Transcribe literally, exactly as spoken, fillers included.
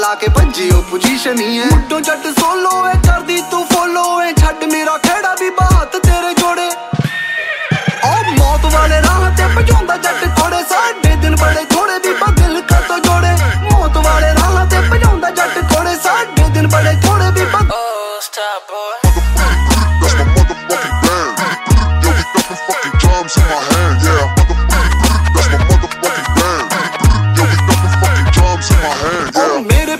लाके भज्जी ओ पोजीशन ही है मुट्टो जट सोलो है कर दी तू फॉलो है छड़ मेरा खेड़ा भी बात तेरे जोड़े ओ मौत वाले राह ते भजोंदा जट कोड़े साडे दिन बड़े थोड़े भी दिल कर तो जोड़े मौत वाले राह ते भजोंदा जट कोड़े साडे दिन बड़े थोड़े भी Oh, stop, boy. That's my motherfucking band. Yo, we got them fucking drums in my hand, yeah.